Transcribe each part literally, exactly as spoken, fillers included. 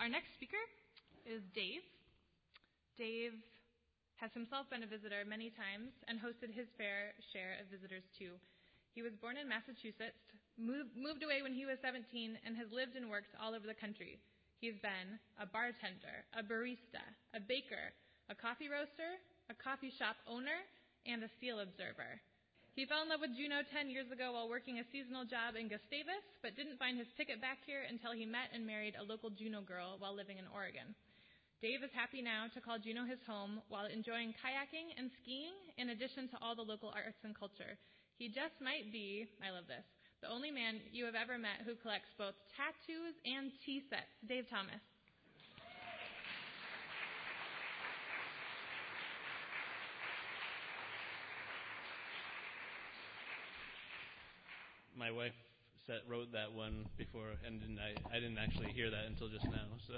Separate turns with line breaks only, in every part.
Our next speaker is Dave. Dave has himself been a visitor many times and hosted his fair share of visitors too. He was born in Massachusetts, moved, moved away when he was seventeen, and has lived and worked all over the country. He's been a bartender, a barista, a baker, a coffee roaster, a coffee shop owner, and a seal observer. He fell in love with Juneau ten years ago while working a seasonal job in Gustavus, but didn't find his ticket back here until he met and married a local Juneau girl while living in Oregon. Dave is happy now to call Juneau his home while enjoying kayaking and skiing, in addition to all the local arts and culture. He just might be, I love this, the only man you have ever met who collects both tattoos and tea sets. Dave Thomas.
My wife set, wrote that one before, and didn't, I, I didn't actually hear that until just now. So,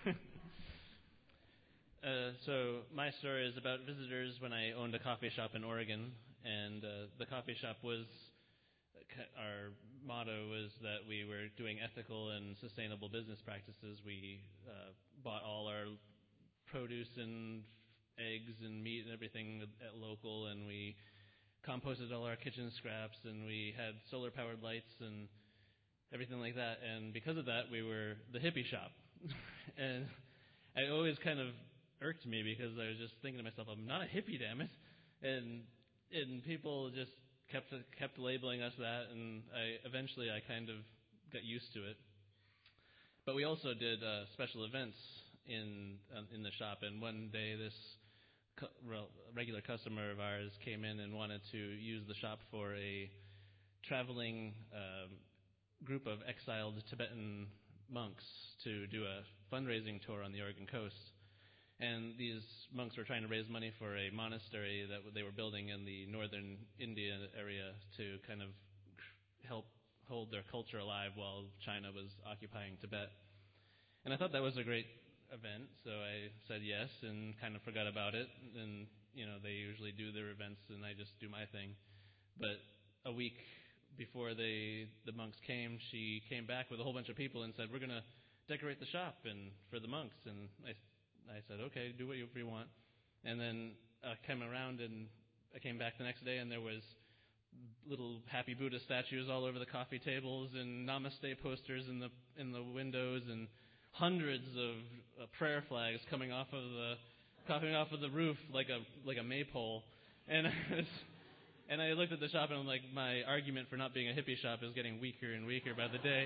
uh, so my story is about visitors when I owned a coffee shop in Oregon, and uh, the coffee shop was, our motto was that we were doing ethical and sustainable business practices. We uh, bought all our produce and eggs and meat and everything at local, and we composted all our kitchen scraps, and we had solar-powered lights and everything like that. And because of that, we were the hippie shop. And it always kind of irked me because I was just thinking to myself, I'm not a hippie, damn it. And and people just kept kept labeling us that, and I eventually I kind of got used to it. But we also did uh, special events in uh, in the shop, and one day this a regular customer of ours came in and wanted to use the shop for a traveling um, group of exiled Tibetan monks to do a fundraising tour on the Oregon coast. And these monks were trying to raise money for a monastery that they were building in the northern India area to kind of help hold their culture alive while China was occupying Tibet. And I thought that was a great event, so I said yes and kind of forgot about it. And, you know, they usually do their events and I just do my thing. But a week before they the monks came, she came back with a whole bunch of people and said, we're going to decorate the shop and for the monks. And I, I said, okay, do whatever you want. And then I came around and I came back the next day and there was little happy Buddha statues all over the coffee tables and namaste posters in the in the windows and hundreds of uh, prayer flags coming off of the coming off of the roof like a like a maypole, and I was, and I looked at the shop and I'm like, my argument for not being a hippie shop is getting weaker and weaker by the day.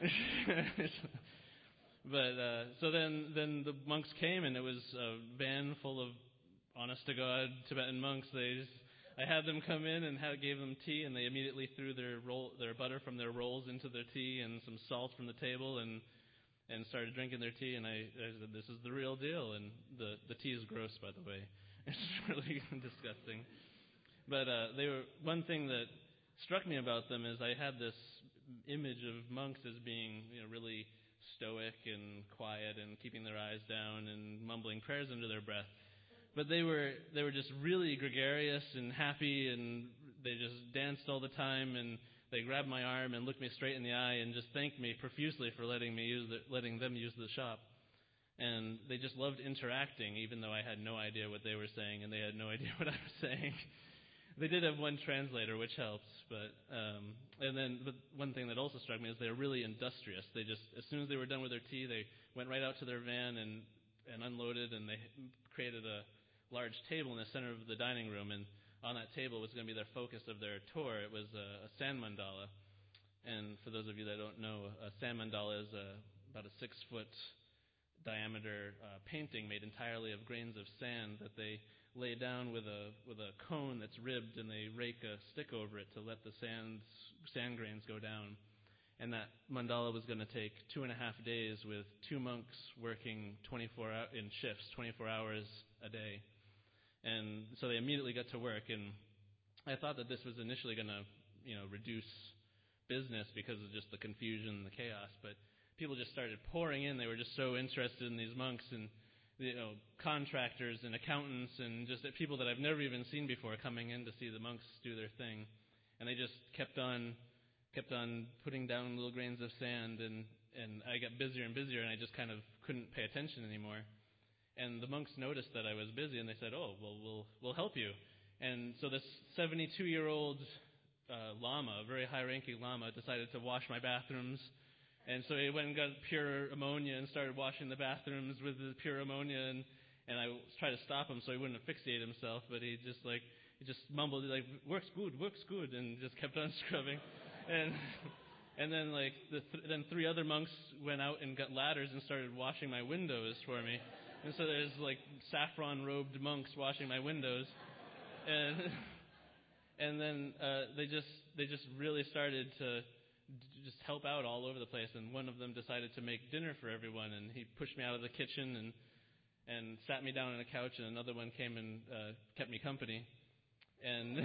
But uh, so then then the monks came and it was a van full of honest to God Tibetan monks. They just, I had them come in and had, gave them tea, and they immediately threw their roll their butter from their rolls into their tea and some salt from the table and. and started drinking their tea, and I, I said, this is the real deal. And the, the tea is gross, by the way. It's really disgusting. But uh, they were one thing that struck me about them is I had this image of monks as being, you know, really stoic and quiet and keeping their eyes down and mumbling prayers under their breath. But they were they were just really gregarious and happy, and they just danced all the time, and they grabbed my arm and looked me straight in the eye and just thanked me profusely for letting me use the, letting them use the shop. And they just loved interacting, even though I had no idea what they were saying and they had no idea what I was saying. They did have one translator, which helps. But um, and then but one thing that also struck me is they were really industrious. They just, as soon as they were done with their tea, they went right out to their van and, and unloaded, and they created a large table in the center of the dining room, and on that table was going to be their focus of their tour. It was a, a sand mandala. And for those of you that don't know, a sand mandala is a, about a six-foot diameter uh, painting made entirely of grains of sand that they lay down with a with a cone that's ribbed, and they rake a stick over it to let the sand, sand grains go down. And that mandala was going to take two and a half days with two monks working twenty-four hour, in shifts, twenty-four hours a day. And so they immediately got to work, and I thought that this was initially going to, you know, reduce business because of just the confusion and the chaos. But people just started pouring in. They were just so interested in these monks, and, you know, contractors and accountants and just people that I've never even seen before coming in to see the monks do their thing. And they just kept on, kept on putting down little grains of sand, and and I got busier and busier, and I just kind of couldn't pay attention anymore. And the monks noticed that I was busy, and they said, "Oh, well, we'll we'll help you." And so this seventy-two-year-old uh, lama, a very high-ranking lama, decided to wash my bathrooms. And so he went and got pure ammonia and started washing the bathrooms with the pure ammonia. And, and I tried to stop him so he wouldn't asphyxiate himself, but he just like he just mumbled like, "Works good, works good," and just kept on scrubbing. And and then like the th- then three other monks went out and got ladders and started washing my windows for me. And so there's like saffron-robed monks washing my windows, and and then uh, they just they just really started to d- just help out all over the place. And one of them decided to make dinner for everyone, and he pushed me out of the kitchen and and sat me down on a couch. And another one came and uh, kept me company, and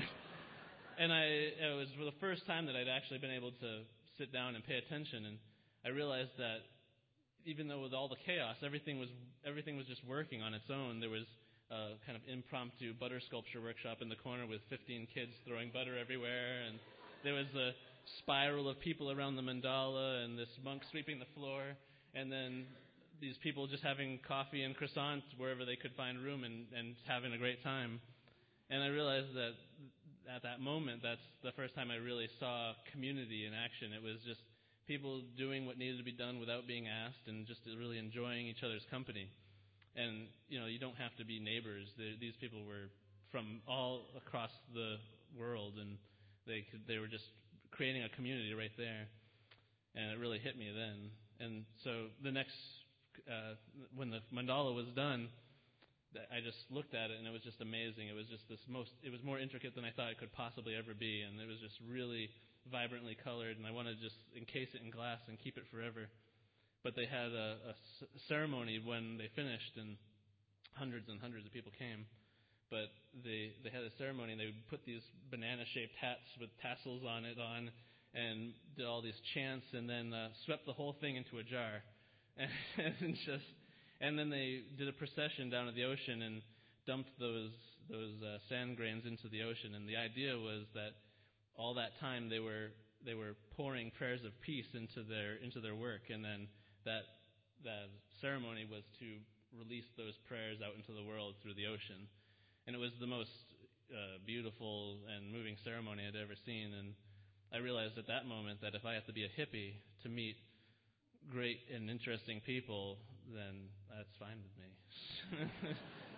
and I it was for the first time that I'd actually been able to sit down and pay attention, and I realized that even though with all the chaos, everything was everything was just working on its own. There was a kind of impromptu butter sculpture workshop in the corner with fifteen kids throwing butter everywhere, and there was a spiral of people around the mandala, and this monk sweeping the floor, and then these people just having coffee and croissants wherever they could find room and, and having a great time. And I realized that at that moment, that's the first time I really saw community in action. It was just people doing what needed to be done without being asked, and just really enjoying each other's company. And, you know, you don't have to be neighbors. They, these people were from all across the world, and they could, they were just creating a community right there. And it really hit me then. And so the next, uh, when the mandala was done, I just looked at it, and it was just amazing. It was just this most, it was more intricate than I thought it could possibly ever be, and it was just really vibrantly colored, and I wanted to just encase it in glass and keep it forever. But they had a, a ceremony when they finished, and hundreds and hundreds of people came. But they they had a ceremony, and they would put these banana-shaped hats with tassels on it on, and did all these chants, and then uh, swept the whole thing into a jar, and, and just and then they did a procession down to the ocean and dumped those those uh, sand grains into the ocean. And the idea was that all that time they were they were pouring prayers of peace into their into their work, and then that that ceremony was to release those prayers out into the world through the ocean. And it was the most uh, beautiful and moving ceremony I'd ever seen. And I realized at that moment that if I have to be a hippie to meet great and interesting people, then that's fine with me.